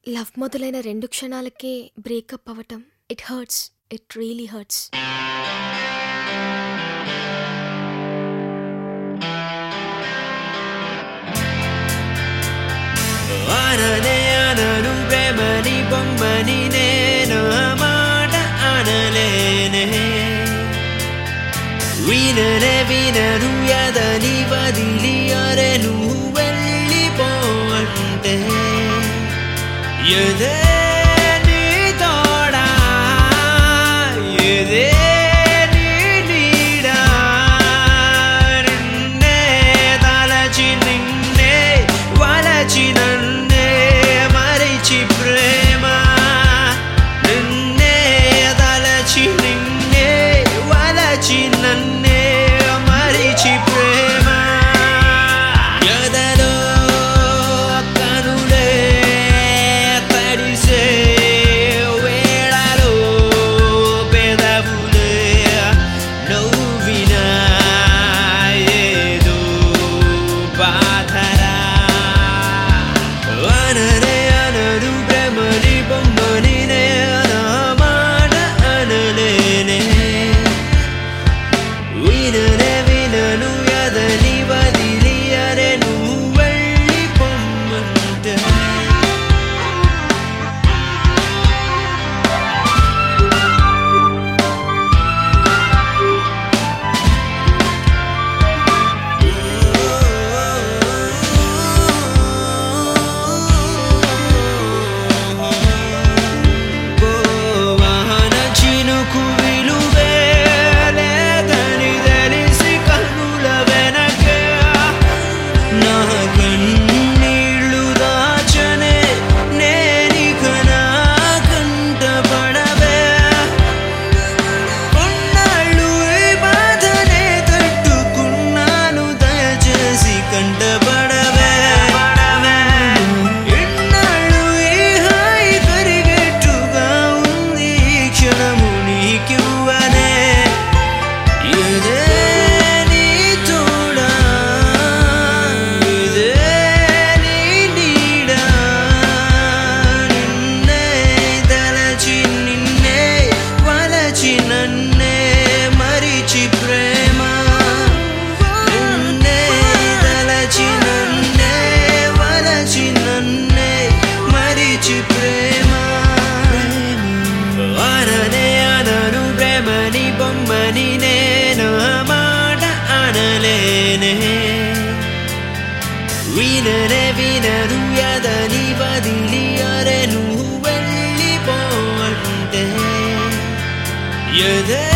Love మొదలైన 2 క్షణాలకే breakup అవ్వటం it hurts. It really hurts. అననే అనను ప్రేమని బొమ్మని నేను మాట అనలేనే విననే వినను ఎదని వదిలి అరే నువ్వు వెళ్ళిపో అంటే ఎదే నీ తోడా ఎదే నీ నీడా నిన్నే తలచి నిన్నే వలచి నన్నే మరిచి ప్రేమ నిన్నే తలచి నిన్నే వలచి నన్నే మరిచి ప్రేమ ఎదలో కనులే తడిసే వేళలో పెదవులే నవ్వినా ఏదో బాధరా అననే అనను ప్రేమని బొమ్మని నేను మాట అనలేనే విననే వినను ఎదని వదిలి అరే నువ్వు వెళ్ళిపోమ్మంటే చినుకు విలువే లేదని తెలిసి కన్నుల వెనకే నా కన్నీళ్ళు దాచనే నేనిక నా కంట పడవే కొన్నాళ్ళు ఈ బాధనే తట్టుకున్నాను దయచేసి కంట పడవే ఎన్నాళ్ళు ఈ హాయి కరిగేట్టుగా ఉంది ఈ క్షణము నీకివ్వనే ఇదే నీ తోడా ఇదే నీ నీడా నిన్నే తలచి నిన్నే వలచి నన్నే మరిచి ప్రేమ నిన్నే తలచి నన్నే వలచి నన్నే మరిచి ప్రేమ అననే అనను ప్రేమని బొమ్మని నేను మాట అనలేనే విననే వినను ఎదని వదిలి అరే నువ్వు వెళ్ళిపో అంటే ఎదే